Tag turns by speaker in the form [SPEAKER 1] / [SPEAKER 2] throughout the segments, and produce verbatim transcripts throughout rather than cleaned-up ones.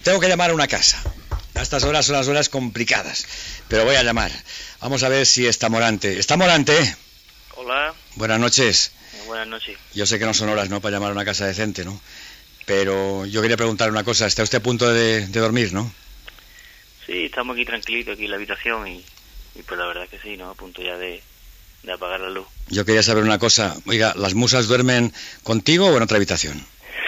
[SPEAKER 1] Tengo que llamar a una casa. A estas horas son las horas complicadas, pero voy a llamar. Vamos a ver si está Morante. ¿Está Morante?
[SPEAKER 2] Hola.
[SPEAKER 1] Buenas noches.
[SPEAKER 2] Eh, buenas noches.
[SPEAKER 1] Yo sé que no son horas, ¿no?, para llamar a una casa decente, ¿no? Pero yo quería preguntar una cosa. ¿Está usted a punto de, de dormir, no?
[SPEAKER 2] Sí, estamos aquí tranquilitos, aquí en la habitación y, y pues la verdad que sí, ¿no? A punto ya de, de apagar la luz.
[SPEAKER 1] Yo quería saber una cosa. Oiga, ¿las musas duermen contigo o en otra habitación?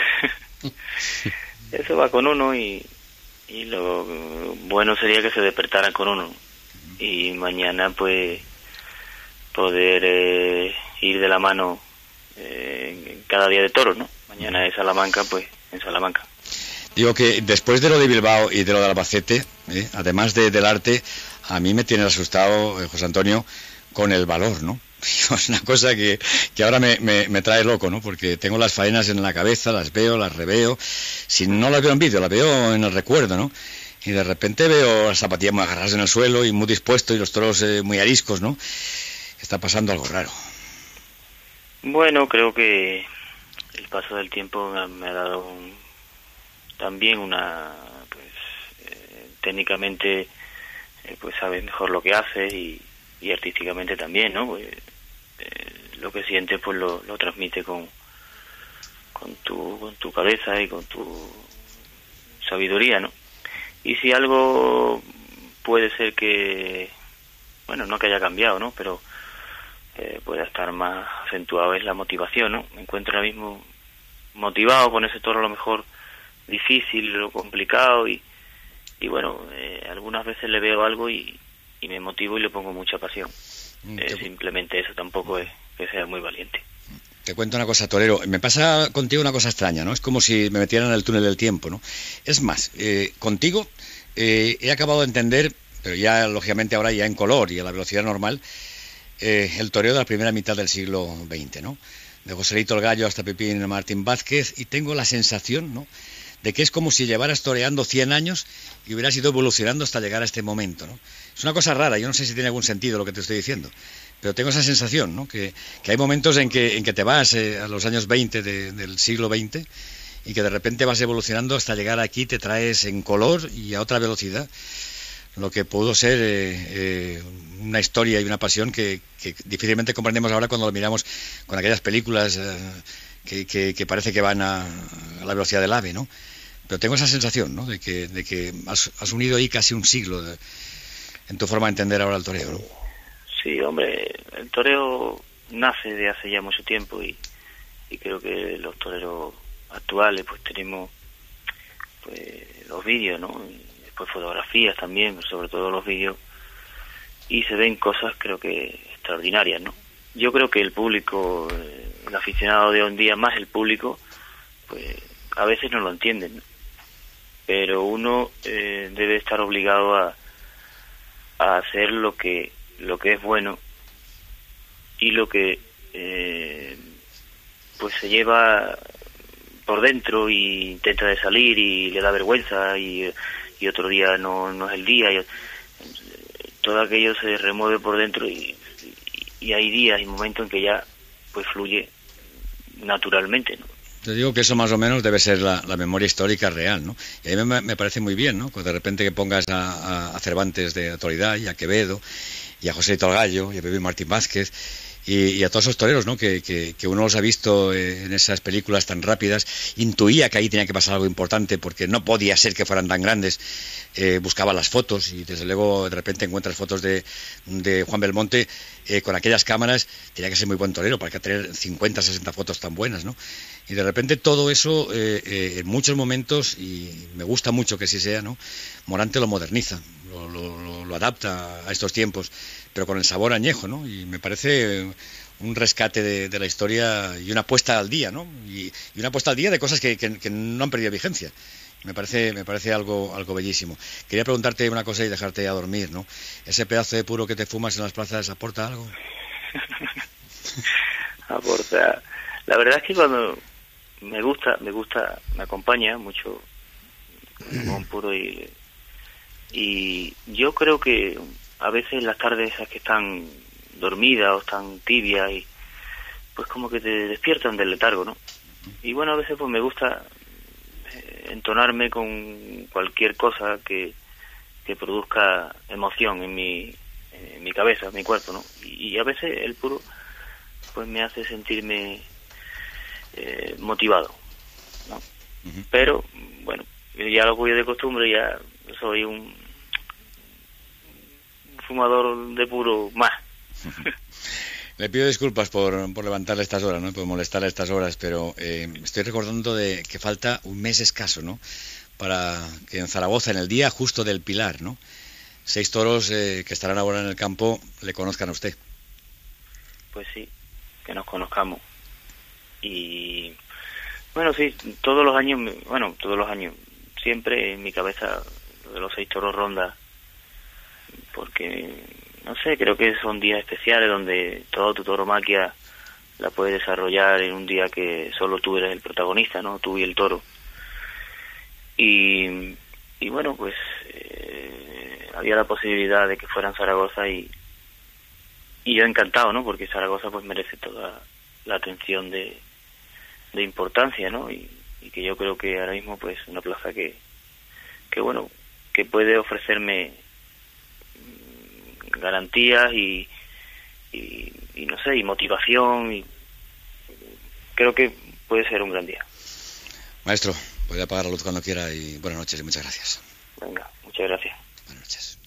[SPEAKER 2] Eso va con uno y, y lo bueno sería que se despertaran con uno. Y mañana pues poder eh, ir de la mano eh, en cada día de toros, ¿no? Mañana es Salamanca, pues en Salamanca.
[SPEAKER 1] Digo que después de lo de Bilbao y de lo de Albacete, ¿eh?, además de, del arte, a mí me tiene asustado, eh, José Antonio, con el valor, ¿no? Es una cosa que, que ahora me, me, me trae loco, ¿no? Porque tengo las faenas en la cabeza, las veo, las reveo. Si no las veo en vídeo, las veo en el recuerdo, ¿no? Y de repente veo las zapatillas muy agarradas en el suelo y muy dispuestos y los toros eh, muy ariscos, ¿no? Está pasando algo raro.
[SPEAKER 2] Bueno, creo que el paso del tiempo me ha, me ha dado un, también una, pues, eh, técnicamente, eh, pues sabes mejor lo que haces y, y artísticamente también, ¿no? Pues, eh, lo que sientes, pues lo, lo transmite con, con tu, con tu cabeza y con tu sabiduría, ¿no? Y si algo puede ser que, bueno, no que haya cambiado, ¿no? Pero eh, pueda estar más acentuado es la motivación, ¿no? Me encuentro ahora mismo motivado con ese toro a lo mejor difícil, lo complicado y, y bueno, eh, algunas veces le veo algo y, y me motivo y le pongo mucha pasión. Mm, eh, simplemente eso, tampoco es que sea muy valiente.
[SPEAKER 1] Te cuento una cosa, torero. Me pasa contigo una cosa extraña, ¿no? Es como si me metieran en el túnel del tiempo, ¿no? Es más, eh, contigo eh, he acabado de entender, pero ya lógicamente ahora ya en color y a la velocidad normal, eh, el toreo de la primera mitad del siglo veinte, ¿no? De Joselito el Gallo hasta Pepín Martín Vázquez, y tengo la sensación, ¿no?, de que es como si llevaras toreando cien años y hubieras ido evolucionando hasta llegar a este momento, ¿no? Es una cosa rara, yo no sé si tiene algún sentido lo que te estoy diciendo, pero tengo esa sensación, ¿no?, que, que hay momentos en que, en que te vas eh, a los años veinte de, del siglo veinte y que de repente vas evolucionando hasta llegar aquí, te traes en color y a otra velocidad, lo que pudo ser eh, eh, una historia y una pasión que, que difícilmente comprendemos ahora cuando lo miramos con aquellas películas eh, que, que, que parece que van a, a la velocidad del ave, ¿no? Pero tengo esa sensación, ¿no?, de que, de que has, has unido ahí casi un siglo de, en tu forma de entender ahora el toreo, ¿no?
[SPEAKER 2] Sí, hombre, el toreo nace de hace ya mucho tiempo y, y creo que los toreros actuales pues tenemos pues los vídeos, ¿no? Y después fotografías también, sobre todo los vídeos, y se ven cosas creo que extraordinarias, ¿no? Yo creo que el público, el aficionado de hoy en día, más el público, pues a veces no lo entienden, ¿no? Pero uno eh, debe estar obligado a, a hacer lo que lo que es bueno y lo que eh, pues se lleva por dentro y intenta de salir y le da vergüenza y, y otro día no, no es el día y, todo aquello se remueve por dentro y, y, y hay días y momentos en que ya pues fluye naturalmente, ¿no?
[SPEAKER 1] Te digo que eso más o menos debe ser la, la memoria histórica real, ¿no? Y a mí me, me parece muy bien, ¿no?, de repente que pongas a, a, a Cervantes de Autoridad y a Quevedo y a Joselito el Gallo y a Pepín Martín Vázquez y, y a todos esos toreros, ¿no?, que, que, que uno los ha visto en esas películas tan rápidas, intuía que ahí tenía que pasar algo importante porque no podía ser que fueran tan grandes, eh, buscaba las fotos y desde luego de repente encuentras fotos de, de Juan Belmonte eh, con aquellas cámaras, tenía que ser muy buen torero para que tener cincuenta, sesenta fotos tan buenas, ¿no? Y de repente todo eso, eh, eh, en muchos momentos, y me gusta mucho que así sea, ¿no?, Morante lo moderniza, lo, lo, lo adapta a estos tiempos, pero con el sabor añejo, ¿no? Y me parece un rescate de, de la historia y una puesta al día, ¿no? Y, y una puesta al día de cosas que, que, que no han perdido vigencia. Me parece, me parece algo, algo bellísimo. Quería preguntarte una cosa y dejarte a dormir, ¿no? ¿Ese pedazo de puro que te fumas en las plazas aporta algo?
[SPEAKER 2] Aporta. La verdad es que cuando me gusta, me gusta, me acompaña mucho un puro y, y yo creo que a veces las tardes esas que están dormidas o están tibias y pues como que te despiertan del letargo, ¿no? Y bueno, a veces pues me gusta eh, entonarme con cualquier cosa que, que produzca emoción en mi, en mi cabeza, en mi cuerpo, ¿no? Y, y a veces el puro pues me hace sentirme eh, motivado, ¿no? Uh-huh. Pero, bueno, ya lo cuido de costumbre, ya soy un fumador de puro más. Uh-huh.
[SPEAKER 1] Le pido disculpas por, por levantarle estas horas, ¿no? Por molestarle estas horas, pero eh, estoy recordando de que falta un mes escaso, ¿no? Para que en Zaragoza, en el día justo del Pilar, ¿no? Seis toros eh, que estarán ahora en el campo le conozcan a usted.
[SPEAKER 2] Pues sí, que nos conozcamos. Y bueno, sí, todos los años, bueno, todos los años, siempre en mi cabeza de los seis toros ronda, porque no sé, creo que son días especiales donde toda tu tauromaquia la puedes desarrollar en un día que solo tú eres el protagonista, ¿no? Tú y el toro. Y, y bueno, pues eh, había la posibilidad de que fueran Zaragoza y, y yo encantado, ¿no? Porque Zaragoza pues merece toda la atención de, de importancia, ¿no? Y, y que yo creo que ahora mismo pues una plaza que, que bueno, que puede ofrecerme garantías y, y, y no sé, y motivación, y creo que puede ser un gran día.
[SPEAKER 1] Maestro, puede apagar la luz cuando quiera y buenas noches y muchas gracias.
[SPEAKER 2] Venga, muchas gracias.
[SPEAKER 1] Buenas noches.